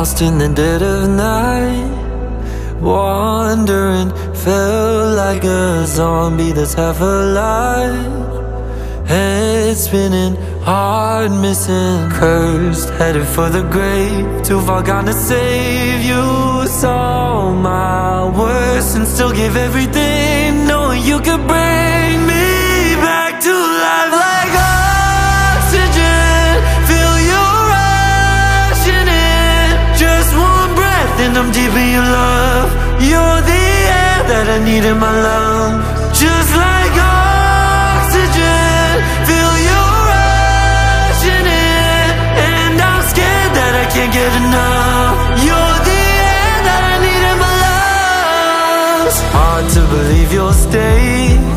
lost in the dead of night, wandering, felt like a zombie that's half alive. Head spinning, heart missing, cursed, headed for the grave. Too far gone to save you. Saw my worst and still give everything, knowing you could bring me back to life like oxygen. Feel you rushing in, just one breath and I'm deep in your love. You're the air that I need in my lungs, just like oxygen. Feel you rushing in, and I'm scared that I can't get enough. You're the air that I need in my lungs. Hard to believe you'll stay.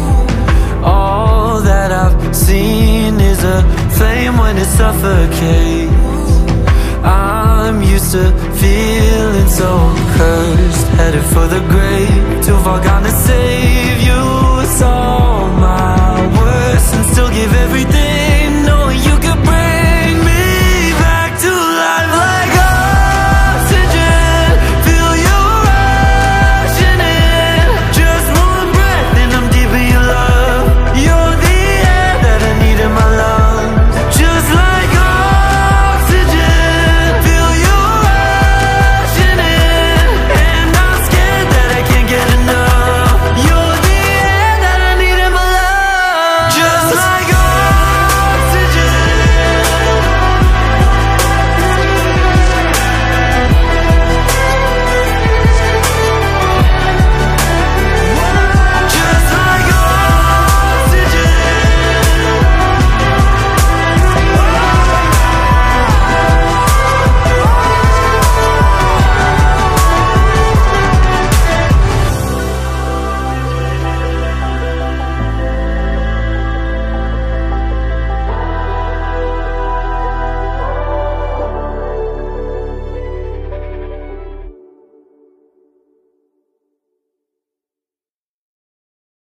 All that I've seen is a flame when it suffocates. I'm used to feeling so cursed, headed for the grave. Too far gone to save